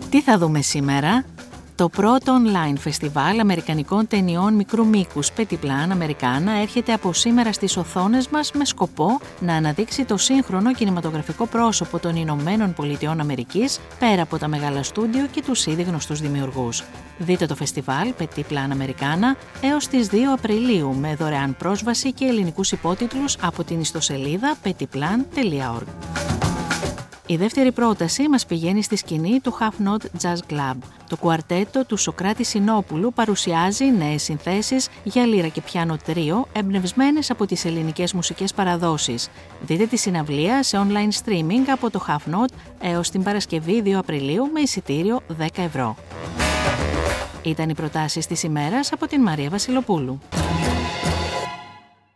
Τι θα δούμε σήμερα? Το πρώτο online φεστιβάλ αμερικανικών ταινιών μικρού μήκους Petit Plan Americana έρχεται από σήμερα στις οθόνες μας με σκοπό να αναδείξει το σύγχρονο κινηματογραφικό πρόσωπο των Ηνωμένων Πολιτειών Αμερικής πέρα από τα μεγάλα στούντιο και τους ήδη γνωστούς δημιουργούς. Δείτε το φεστιβάλ Petit Plan Americana έως τις 2 Απριλίου με δωρεάν πρόσβαση και ελληνικούς υπότιτλους από την ιστοσελίδα petitplan.org. Η δεύτερη πρόταση μας πηγαίνει στη σκηνή του Half Note Jazz Club. Το κουαρτέτο του Σωκράτη Συνόπουλου παρουσιάζει νέες συνθέσεις για λύρα και πιάνο τρίο, εμπνευσμένες από τις ελληνικές μουσικές παραδόσεις. Δείτε τη συναυλία σε online streaming από το Half Note έως την Παρασκευή 2 Απριλίου με εισιτήριο 10 ευρώ. Ήταν οι προτάσεις της ημέρας από την Μαρία Βασιλοπούλου.